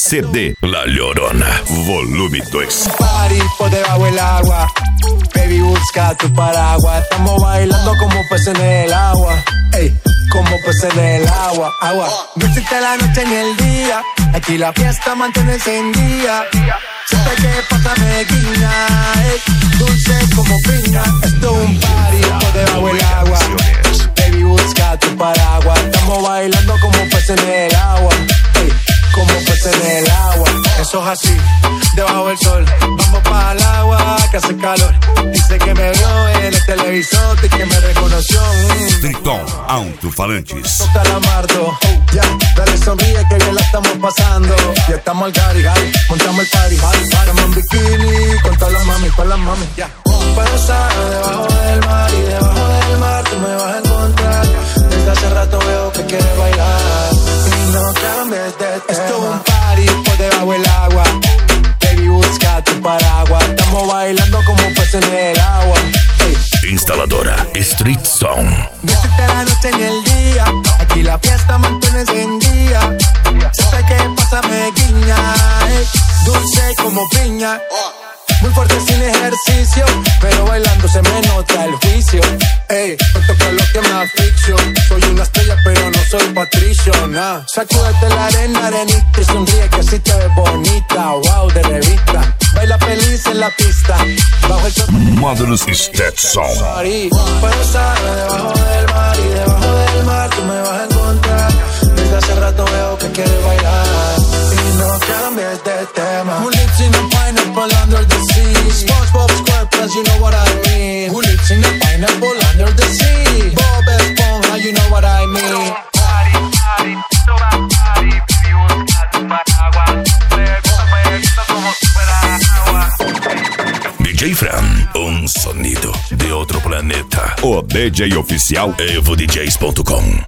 CD La Llorona, volume 2. Party por debajo del agua, baby busca tu paraguas. Estamos bailando como peces en el agua, ey, como peces en el agua, agua. No existe la noche ni el día, aquí la fiesta mantiene encendida. Siempre que pasa me guiña, ey, dulce como piña. Esto es un party por debajo del agua, baby busca tu paraguas. Estamos bailando como peces en el agua, ey, como peces en el agua. Eso es así, debajo del sol. Vamos para el agua que hace calor. Dice que me vio en el televisor y que me reconoció. Triton Alto-Falantes. Toca la mardo, ya, dale sonríe que bien la estamos pasando. Ya estamos al cari, montamos el party. Estamos en bikini con todas las mami, ya. Pero estar debajo del mar y debajo del mar tú me vas a encontrar. Desde hace rato veo que quieres bailar y no cambies de tema. Esto es un party por debajo del agua, baby busca tu paraguas. Estamos bailando como peces en el agua, hey. Instaladora Street Sound. No existe la noche ni el día, aquí la fiesta mantiene encendida. Siempre que pasa me guiña, hey, dulce como piña. Muy fuerte sin ejercicio, pero bailando se me nota el juicio. Ey, no toco lo que me asfixio. Soy una estrella, pero no soy patricio, nah. Sacúdete la arena, arenita, y sonríe que así te ves bonita. Wow, de revista. Baila feliz en la pista. Bajo el sol. Modern Stat Sound. Puedo estar debajo del mar y debajo del mar tú me vas a encontrar. Desde hace rato veo que quieres bailar y no cambies de tema. Who lives in a pineapple under the sea? SpongeBob SquarePants, you know what I mean. Who lives in a pineapple under the sea? Bob Esponja, you know what I mean. Party, toda party, baby busca tu paraguas. Jueguito como si fuera agua. DJ Fran, un sonido de otro planeta. O DJ oficial EvoDJs.com.